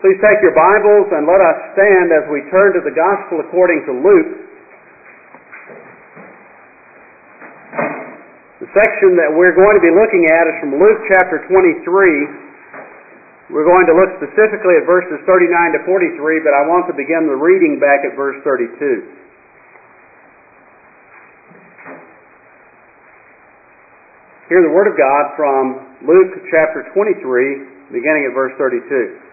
Please take your Bibles and let us stand as we turn to the Gospel according to Luke. The section that we're going to be looking at is from Luke chapter 23. We're going to look specifically at verses 39 to 43, but I want to begin the reading back at verse 32. Hear the Word of God from Luke chapter 23, beginning at verse 32.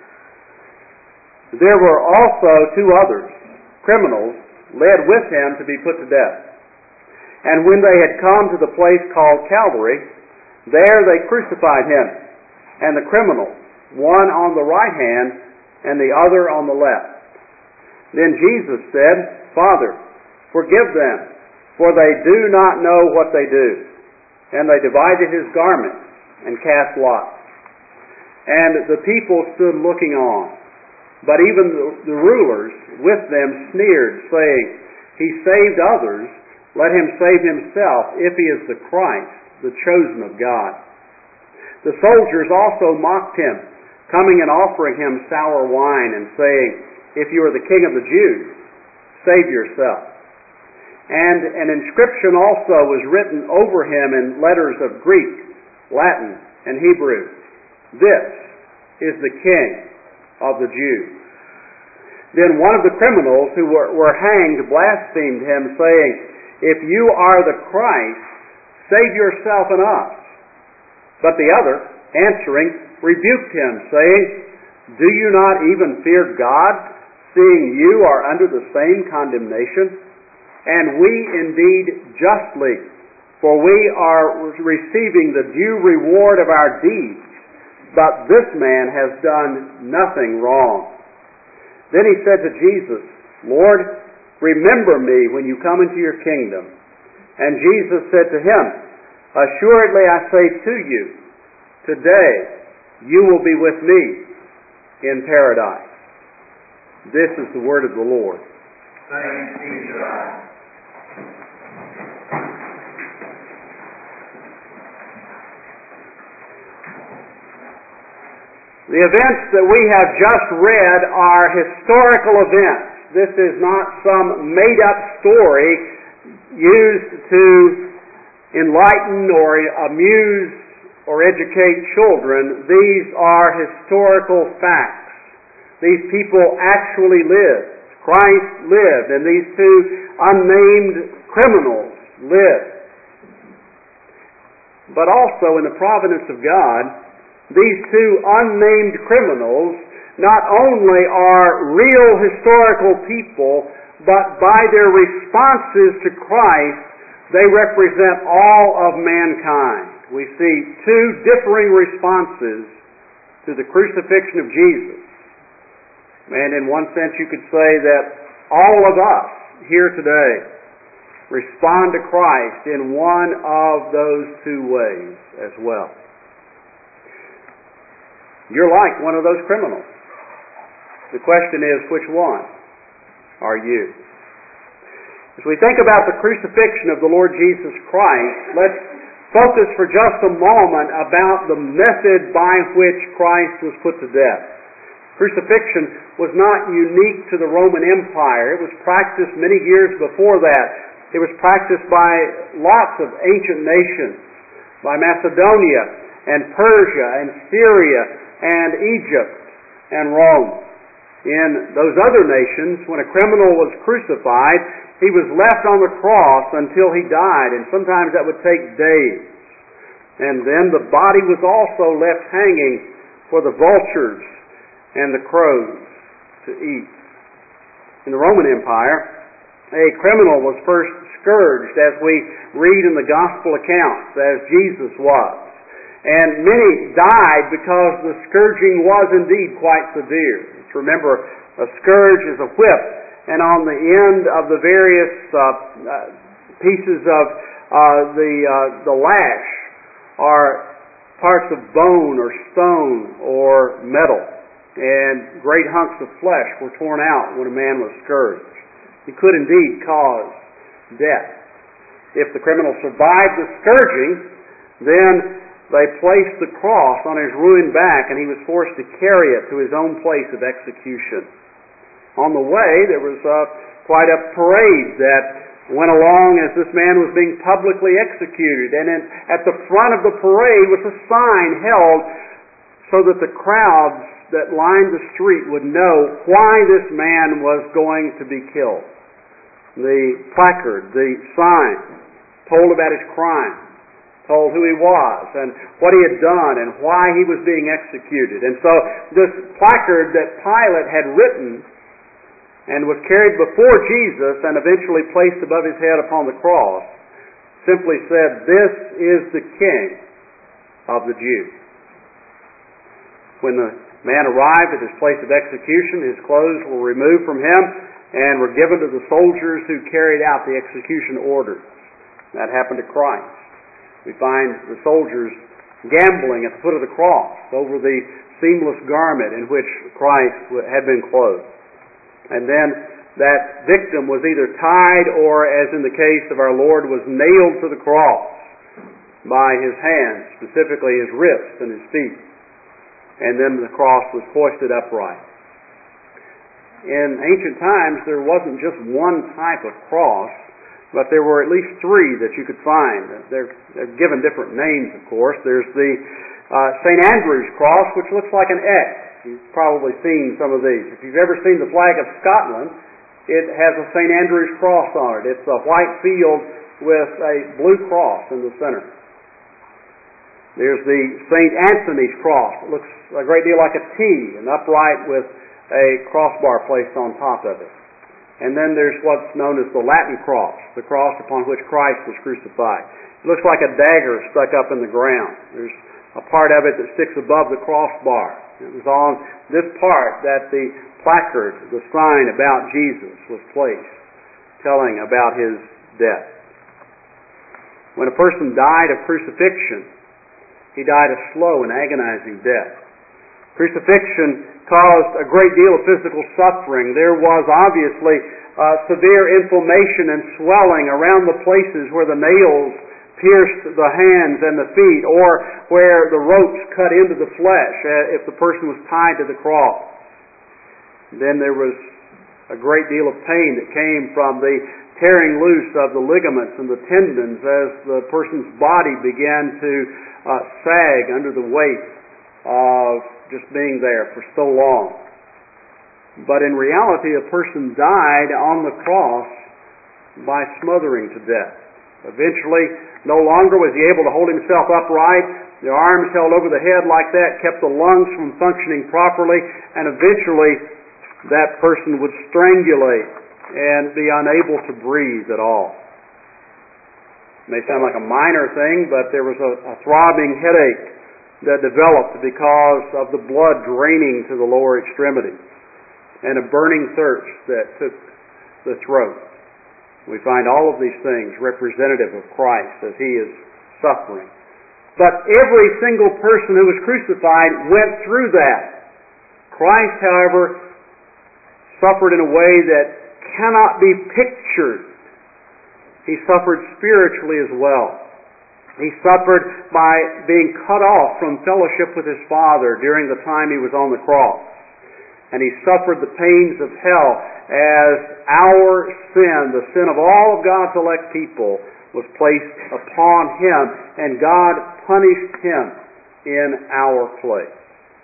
There were also two others, criminals, led with him to be put to death. And when they had come to the place called Calvary, there they crucified him, and the criminals, one on the right hand and the other on the left. Then Jesus said, Father, forgive them, for they do not know what they do. And they divided his garments and cast lots. And the people stood looking on. But even the rulers with them sneered, saying, He saved others, let him save himself, if he is the Christ, the chosen of God. The soldiers also mocked him, coming and offering him sour wine, and saying, If you are the king of the Jews, save yourself. And an inscription also was written over him in letters of Greek, Latin, and Hebrew. This is the King of the Jews. Then one of the criminals who were hanged blasphemed him, saying, If you are the Christ, save yourself and us. But the other, answering, rebuked him, saying, Do you not even fear God, seeing you are under the same condemnation? And we indeed justly, for we are receiving the due reward of our deeds. But this man has done nothing wrong. Then he said to Jesus, Lord, remember me when you come into your kingdom. And Jesus said to him, Assuredly I say to you, today you will be with me in paradise. This is the word of the Lord. Thanks be to God. The events that we have just read are historical events. This is not some made-up story used to enlighten or amuse or educate children. These are historical facts. These people actually lived. Christ lived, and these two unnamed criminals lived. But also in the providence of God, these two unnamed criminals not only are real historical people, but by their responses to Christ, they represent all of mankind. We see two differing responses to the crucifixion of Jesus. And in one sense you could say that all of us here today respond to Christ in one of those two ways as well. You're like one of those criminals. The question is, which one are you? As we think about the crucifixion of the Lord Jesus Christ, let's focus for just a moment about the method by which Christ was put to death. Crucifixion was not unique to the Roman Empire. It was practiced many years before that. It was practiced by lots of ancient nations, by Macedonia and Persia and Syria and Egypt and Rome. In those other nations, when a criminal was crucified, he was left on the cross until he died, and sometimes that would take days. And then the body was also left hanging for the vultures and the crows to eat. In the Roman Empire, a criminal was first scourged, as we read in the gospel accounts, as Jesus was. And many died because the scourging was indeed quite severe. Remember, a scourge is a whip, and on the end of the various pieces of the lash are parts of bone or stone or metal. And great hunks of flesh were torn out when a man was scourged. It could indeed cause death. If the criminal survived the scourging, then they placed the cross on his ruined back, and he was forced to carry it to his own place of execution. On the way, there was quite a parade that went along as this man was being publicly executed. And at the front of the parade was a sign held so that the crowds that lined the street would know why this man was going to be killed. The placard, the sign, told about his crime, told who he was and what he had done and why he was being executed. And so this placard that Pilate had written and was carried before Jesus and eventually placed above his head upon the cross simply said, "This is the King of the Jews." When the man arrived at his place of execution, his clothes were removed from him and were given to the soldiers who carried out the execution orders. That happened to Christ. We find the soldiers gambling at the foot of the cross over the seamless garment in which Christ had been clothed. And then that victim was either tied or, as in the case of our Lord, was nailed to the cross by his hands, specifically his wrists and his feet. And then the cross was hoisted upright. In ancient times, there wasn't just one type of cross, but there were at least three that you could find. They're given different names, of course. There's the St. Andrew's cross, which looks like an X. You've probably seen some of these. If you've ever seen the flag of Scotland, it has a St. Andrew's cross on it. It's a white field with a blue cross in the center. There's the St. Anthony's cross. It looks a great deal like a T, and upright with a crossbar placed on top of it. And then there's what's known as the Latin cross, the cross upon which Christ was crucified. It looks like a dagger stuck up in the ground. There's a part of it that sticks above the crossbar. It was on this part that the placard, the sign about Jesus, was placed, telling about his death. When a person died of crucifixion, he died a slow and agonizing death. Crucifixion caused a great deal of physical suffering. There was obviously severe inflammation and swelling around the places where the nails pierced the hands and the feet, or where the ropes cut into the flesh if the person was tied to the cross. Then there was a great deal of pain that came from the tearing loose of the ligaments and the tendons as the person's body began to sag under the weight of just being there for so long. But in reality, a person died on the cross by smothering to death. Eventually, no longer was he able to hold himself upright. The arms held over the head like that kept the lungs from functioning properly, and eventually that person would strangulate and be unable to breathe at all. It may sound like a minor thing, but there was a throbbing headache that developed because of the blood draining to the lower extremity, and a burning thirst that took the throat. We find all of these things representative of Christ as he is suffering. But every single person who was crucified went through that. Christ, however, suffered in a way that cannot be pictured. He suffered spiritually as well. He suffered by being cut off from fellowship with his Father during the time he was on the cross. And he suffered the pains of hell as our sin, the sin of all of God's elect people, was placed upon him, and God punished him in our place.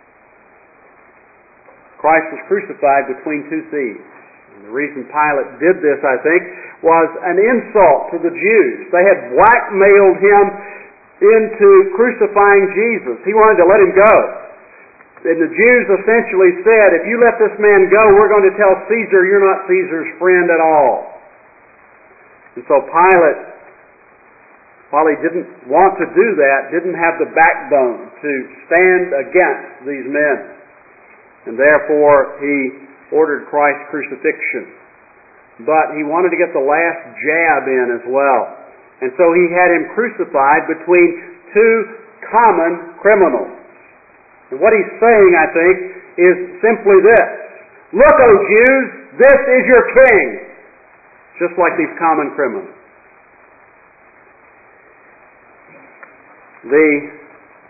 Christ was crucified between two thieves. And the reason Pilate did this, I think, was an insult to the Jews. They had blackmailed him into crucifying Jesus. He wanted to let him go. And the Jews essentially said, if you let this man go, we're going to tell Caesar you're not Caesar's friend at all. And so Pilate, while he didn't want to do that, didn't have the backbone to stand against these men. And therefore he ordered Christ's crucifixion. But he wanted to get the last jab in as well. And so he had him crucified between two common criminals. And what he's saying, I think, is simply this. Look, O Jews, this is your king. Just like these common criminals. The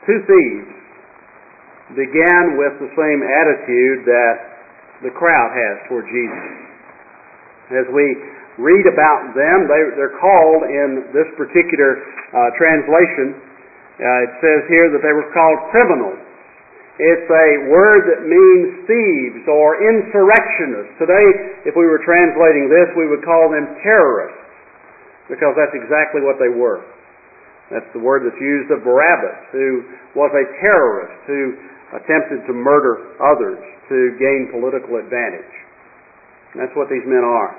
two thieves began with the same attitude that the crowd has toward Jesus. As we read about them, they're called in this particular translation, it says here that they were called criminals. It's a word that means thieves or insurrectionists. Today, if we were translating this, we would call them terrorists, because that's exactly what they were. That's the word that's used of Barabbas, who was a terrorist, who attempted to murder others to gain political advantage. And that's what these men are.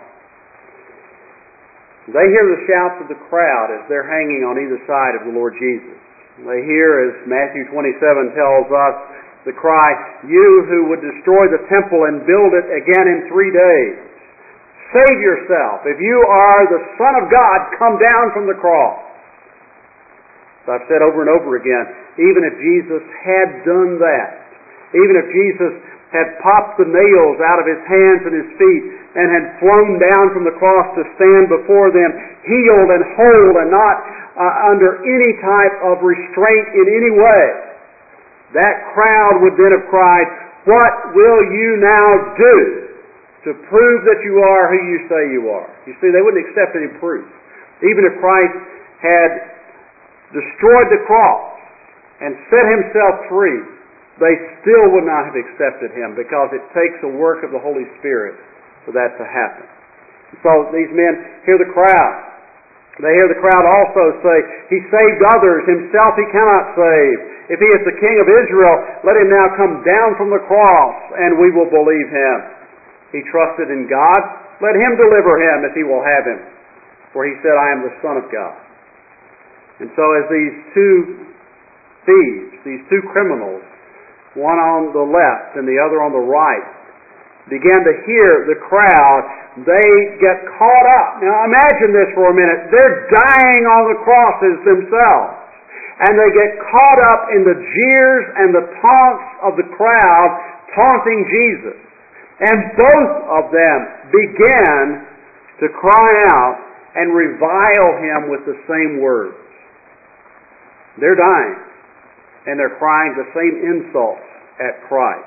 They hear the shouts of the crowd as they're hanging on either side of the Lord Jesus. They hear, as Matthew 27 tells us, the cry, "You who would destroy the temple and build it again in 3 days, save yourself. If you are the Son of God, come down from the cross." So I've said over and over again, even if Jesus had done that, even if Jesus had popped the nails out of his hands and his feet and had flown down from the cross to stand before them, healed and whole and not under any type of restraint in any way, that crowd would then have cried, "What will you now do to prove that you are who you say you are?" You see, they wouldn't accept any proof. Even if Christ had destroyed the cross and set himself free, they still would not have accepted him, because it takes a work of the Holy Spirit for that to happen. So these men hear the crowd. They hear the crowd also say, "He saved others, himself he cannot save. If he is the King of Israel, let him now come down from the cross, and we will believe him. He trusted in God, let him deliver him if he will have him. For he said, I am the Son of God." And so as these two thieves, these two criminals, one on the left and the other on the right, began to hear the crowd, they get caught up. Now imagine this for a minute. They're dying on the crosses themselves. And they get caught up in the jeers and the taunts of the crowd taunting Jesus. And both of them began to cry out and revile him with the same words. They're dying, and they're crying the same insults at Christ.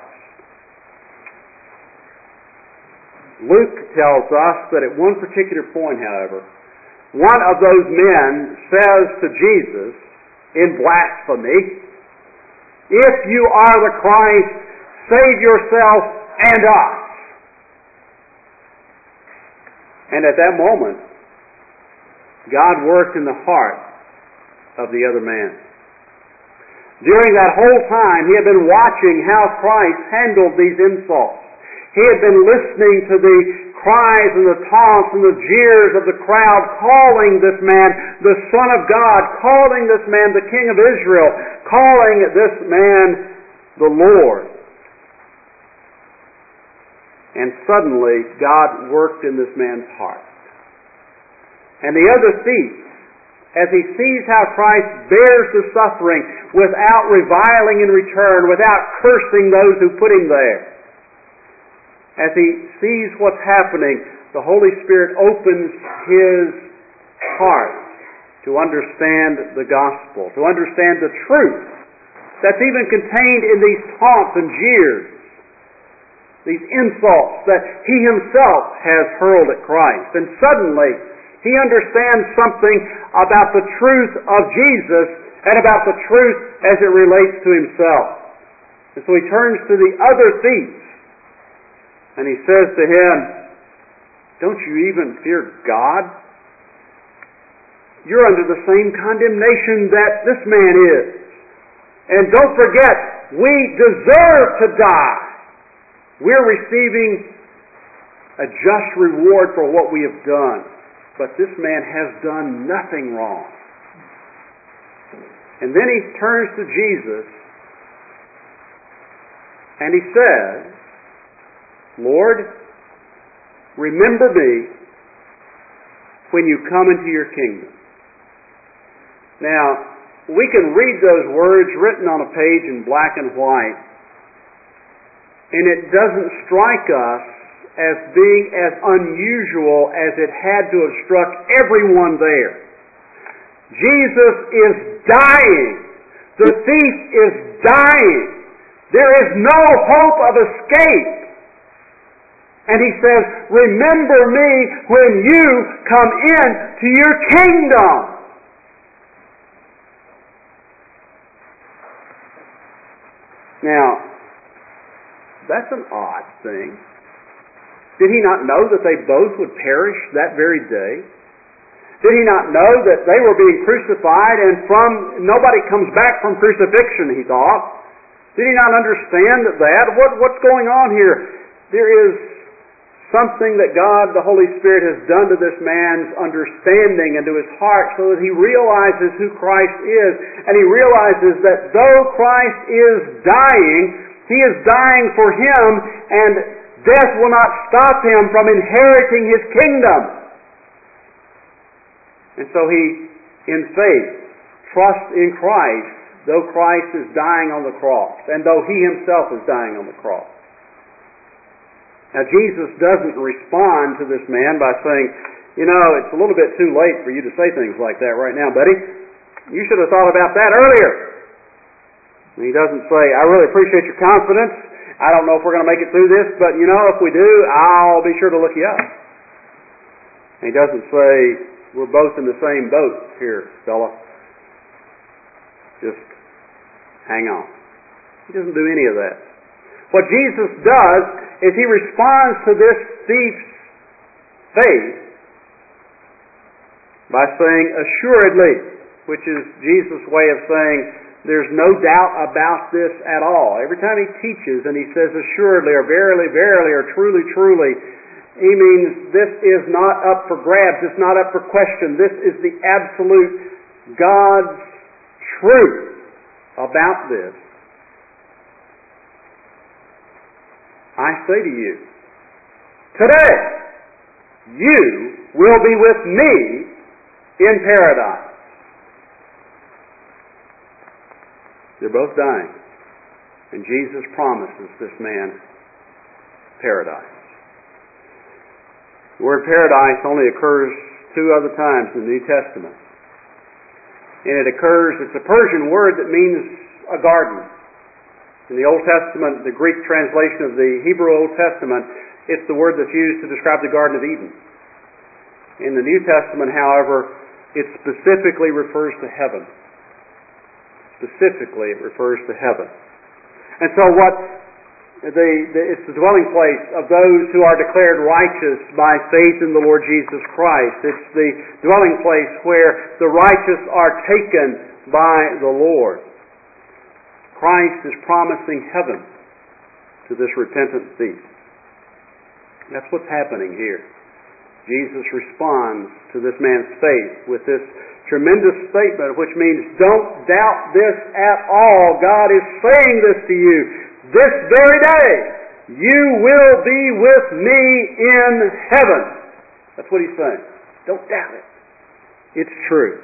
Luke tells us that at one particular point, however, one of those men says to Jesus in blasphemy, "If you are the Christ, save yourself and us." And at that moment, God worked in the heart of the other man. During that whole time, he had been watching how Christ handled these insults. He had been listening to the cries and the taunts and the jeers of the crowd, calling this man the Son of God, calling this man the King of Israel, calling this man the Lord. And suddenly, God worked in this man's heart. And the other thief, as he sees how Christ bears the suffering without reviling in return, without cursing those who put him there, as he sees what's happening, the Holy Spirit opens his heart to understand the gospel, to understand the truth that's even contained in these taunts and jeers, these insults that he himself has hurled at Christ. And suddenly, he understands something about the truth of Jesus and about the truth as it relates to himself. And so he turns to the other thief and he says to him, "Don't you even fear God? You're under the same condemnation that this man is. And don't forget, we deserve to die. We're receiving a just reward for what we have done. But this man has done nothing wrong." And then he turns to Jesus and he says, "Lord, remember me when you come into your kingdom." Now, we can read those words written on a page in black and white, and it doesn't strike us as being as unusual as it had to have struck everyone there. Jesus is dying The thief is dying. There is no hope of escape. And he says, remember me when you come in to your kingdom. Now, that's an odd thing. Did he not know that they both would perish that very day? Did he not know that they were being crucified and nobody comes back from crucifixion, he thought? Did he not understand that? What's going on here? There is something that God, the Holy Spirit, has done to this man's understanding and to his heart so that he realizes who Christ is. And he realizes that though Christ is dying, he is dying for him, and death will not stop him from inheriting his kingdom. And so he, in faith, trusts in Christ, though Christ is dying on the cross, and though he himself is dying on the cross. Now, Jesus doesn't respond to this man by saying, it's a little bit too late for you to say things like that right now, buddy. You should have thought about that earlier. And he doesn't say, I really appreciate your confidence. I don't know if we're going to make it through this, but if we do, I'll be sure to look you up. And he doesn't say, we're both in the same boat here, fella. Just hang on. He doesn't do any of that. What Jesus does is he responds to this thief's faith by saying, assuredly, which is Jesus' way of saying, there's no doubt about this at all. Every time he teaches and he says assuredly, or verily, verily, or truly, truly, he means this is not up for grabs, it's not up for question. This is the absolute God's truth about this. I say to you, today, you will be with me in paradise. They're both dying. And Jesus promises this man paradise. The word paradise only occurs 2 other times in the New Testament. And it's a Persian word that means a garden. In the Old Testament, the Greek translation of the Hebrew Old Testament, it's the word that's used to describe the Garden of Eden. In the New Testament, however, it specifically refers to heaven. Specifically, it refers to heaven. And so it's the dwelling place of those who are declared righteous by faith in the Lord Jesus Christ. It's the dwelling place where the righteous are taken by the Lord. Christ is promising heaven to this repentant thief. That's what's happening here. Jesus responds to this man's faith with this tremendous statement, which means don't doubt this at all. God is saying this to you. This very day, you will be with me in heaven. That's what he's saying. Don't doubt it. It's true.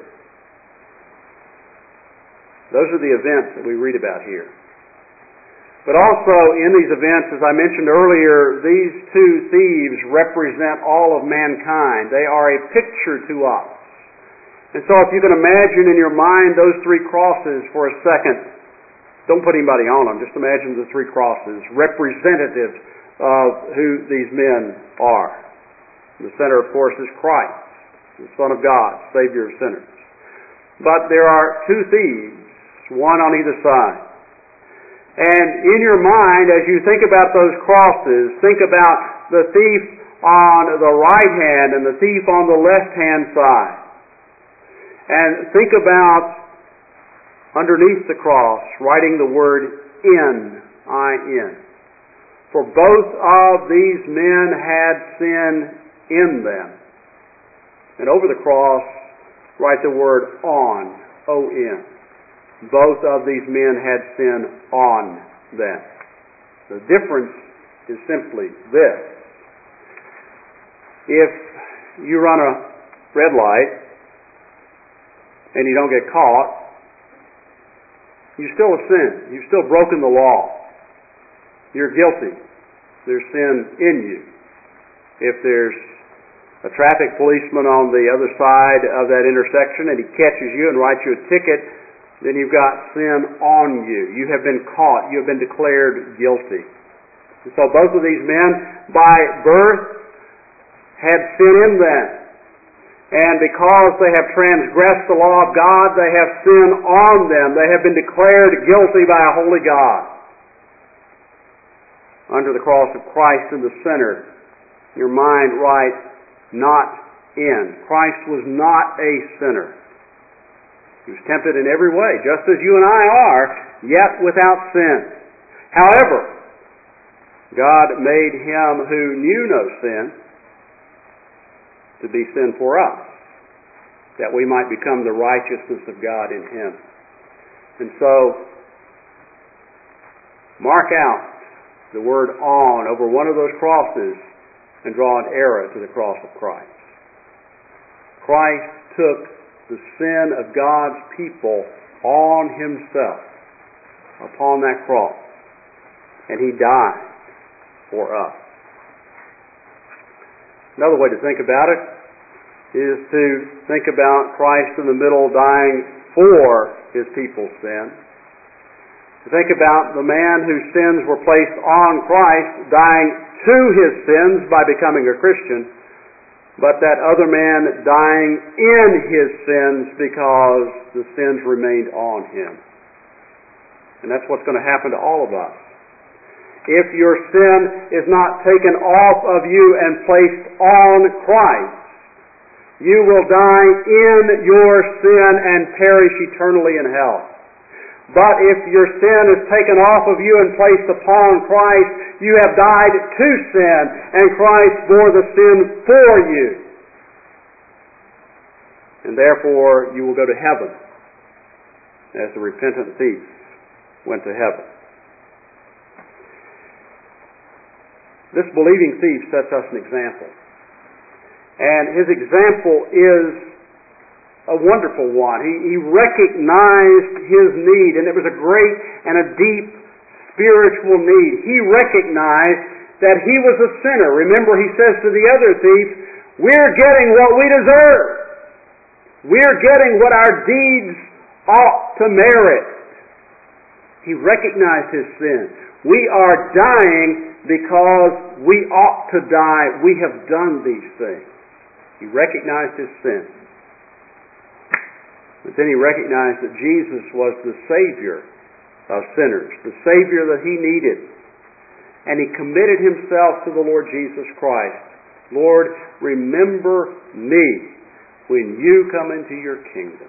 Those are the events that we read about here. But also in these events, as I mentioned earlier, these 2 thieves represent all of mankind. They are a picture to us. And so if you can imagine in your mind those 3 crosses for a second, don't put anybody on them, just imagine the 3 crosses, representative of who these men are. In the center, of course, is Christ, the Son of God, Savior of sinners. But there are 2 thieves, one on either side. And in your mind, as you think about those crosses, think about the thief on the right hand and the thief on the left hand side. And think about underneath the cross, writing the word N-I-N. For both of these men had sin in them. And over the cross, write the word on, O-N. Both of these men had sin on them. The difference is simply this. If you run a red light and you don't get caught, you still have sinned. You've still broken the law. You're guilty. There's sin in you. If there's a traffic policeman on the other side of that intersection and he catches you and writes you a ticket Then you've got sin on you. You have been caught. You have been declared guilty. And so both of these men, by birth, had sin in them. And because they have transgressed the law of God, they have sin on them. They have been declared guilty by a holy God. Under the cross of Christ in the center, your mind right, not in. Christ was not a sinner. He was tempted in every way, just as you and I are, yet without sin. However, God made Him who knew no sin to be sin for us, that we might become the righteousness of God in Him. And so, mark out the word on over one of those crosses and draw an arrow to the cross of Christ. Christ took the sin of God's people on Himself upon that cross, and He died for us. Another way to think about it is to think about Christ in the middle dying for His people's sin. To think about the man whose sins were placed on Christ dying to his sins by becoming a Christian, but that other man dying in his sins because the sins remained on him. And that's what's going to happen to all of us. If your sin is not taken off of you and placed on Christ, you will die in your sin and perish eternally in hell. But if your sin is taken off of you and placed upon Christ, you have died to sin, and Christ bore the sin for you. And therefore, you will go to heaven, as the repentant thief went to heaven. This believing thief sets us an example. And his example is a wonderful one. He recognized his need, and it was a great and a deep spiritual need. He recognized that he was a sinner. Remember, he says to the other thief, we're getting what we deserve. We're getting what our deeds ought to merit. He recognized his sin. We are dying because we ought to die. We have done these things. He recognized his sin. But then he recognized that Jesus was the Savior of sinners, the Savior that he needed. And he committed himself to the Lord Jesus Christ. Lord, remember me when you come into your kingdom.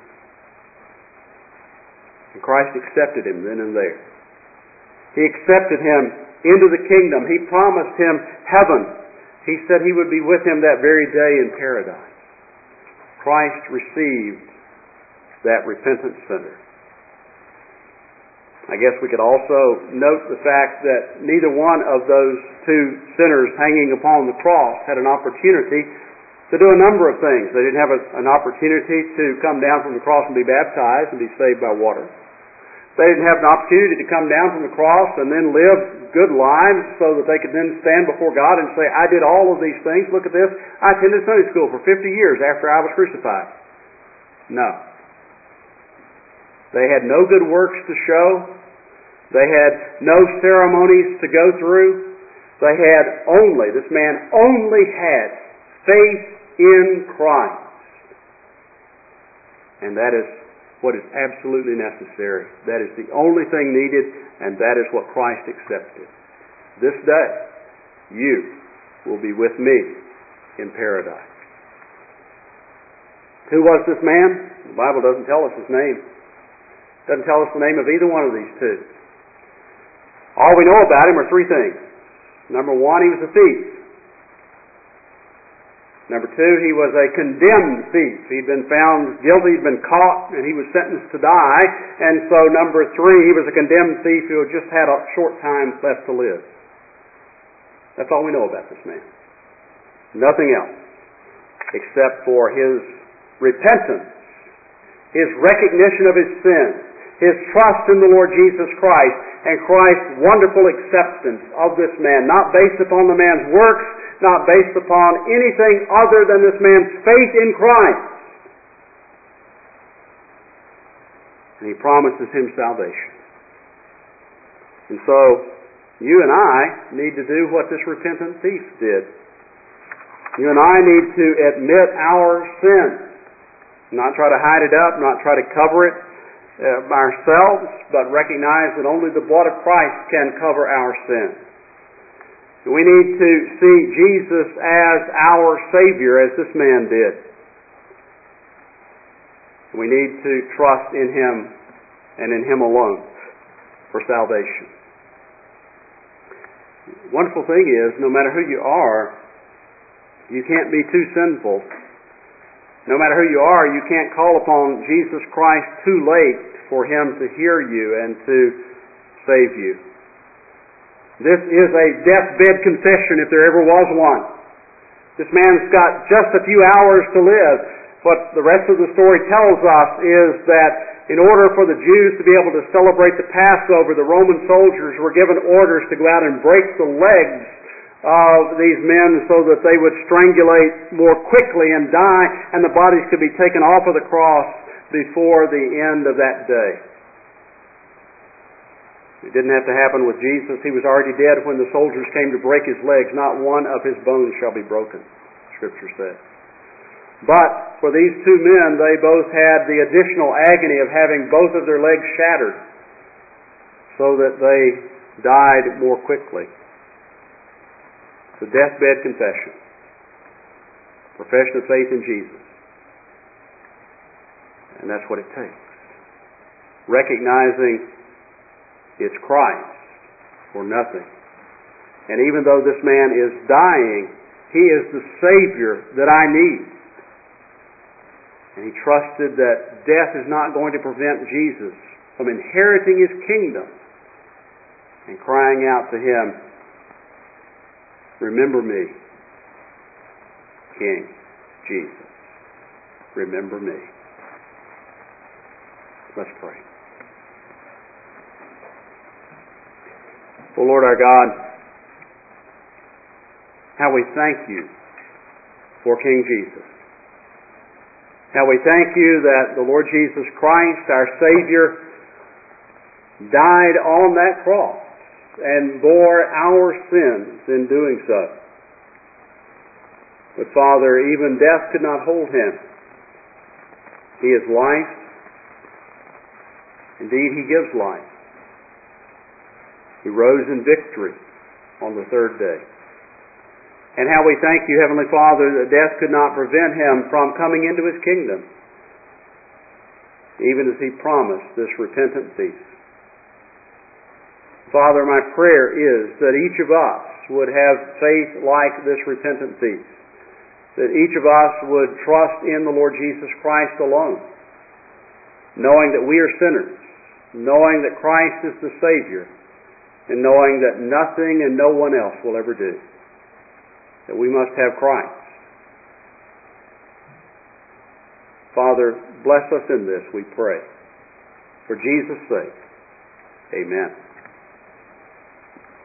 And Christ accepted him then and there. He accepted him into the kingdom. He promised him heaven. He said he would be with him that very day in paradise. Christ received that repentant sinner. I guess we could also note the fact that neither one of those two sinners hanging upon the cross had an opportunity to do a number of things. They didn't have an opportunity to come down from the cross and be baptized and be saved by water. They didn't have an opportunity to come down from the cross and then live good lives so that they could then stand before God and say, I did all of these things. Look at this. I attended Sunday school for 50 years after I was crucified. No. They had no good works to show. They had no ceremonies to go through. They had this man only had faith in Christ. And that is what is absolutely necessary. That is the only thing needed, and that is what Christ accepted. This day, you will be with me in paradise. Who was this man? The Bible doesn't tell us his name. It doesn't tell us the name of either one of these two. All we know about him are three things. Number one, he was a thief. Number two, he was a condemned thief. He'd been found guilty, he'd been caught, and he was sentenced to die. And so number three, he was a condemned thief who had just had a short time left to live. That's all we know about this man. Nothing else, except for his repentance, his recognition of his sin, his trust in the Lord Jesus Christ, and Christ's wonderful acceptance of this man, not based upon the man's works, not based upon anything other than this man's faith in Christ. And He promises him salvation. And so, you and I need to do what this repentant thief did. You and I need to admit our sin. Not try to hide it up, not try to cover it ourselves, but recognize that only the blood of Christ can cover our sin. We need to see Jesus as our Savior, as this man did. We need to trust in Him and in Him alone for salvation. The wonderful thing is, no matter who you are, you can't be too sinful. No matter who you are, you can't call upon Jesus Christ too late for Him to hear you and to save you. This is a deathbed confession if there ever was one. This man's got just a few hours to live. What the rest of the story tells us is that in order for the Jews to be able to celebrate the Passover, the Roman soldiers were given orders to go out and break the legs of these men so that they would strangulate more quickly and die, and the bodies could be taken off of the cross before the end of that day. It didn't have to happen with Jesus. He was already dead when the soldiers came to break his legs. Not one of his bones shall be broken, Scripture says. But for these two men, they both had the additional agony of having both of their legs shattered so that they died more quickly. It's a deathbed confession. Profession of faith in Jesus. And that's what it takes. Recognizing it's Christ or nothing. And even though this man is dying, he is the Savior that I need. And he trusted that death is not going to prevent Jesus from inheriting His kingdom and crying out to Him, "Remember me, King Jesus. Remember me." Let's pray. Oh Lord our God, how we thank You for King Jesus. How we thank You that the Lord Jesus Christ, our Savior, died on that cross and bore our sins in doing so. But Father, even death could not hold Him. He is life. Indeed, He gives life. He rose in victory on the third day. And how we thank You, Heavenly Father, that death could not prevent Him from coming into His kingdom, even as He promised this repentant thief. Father, my prayer is that each of us would have faith like this repentant thief, that each of us would trust in the Lord Jesus Christ alone, knowing that we are sinners, knowing that Christ is the Savior, and knowing that nothing and no one else will ever do. That we must have Christ. Father, bless us in this, we pray. For Jesus' sake, amen.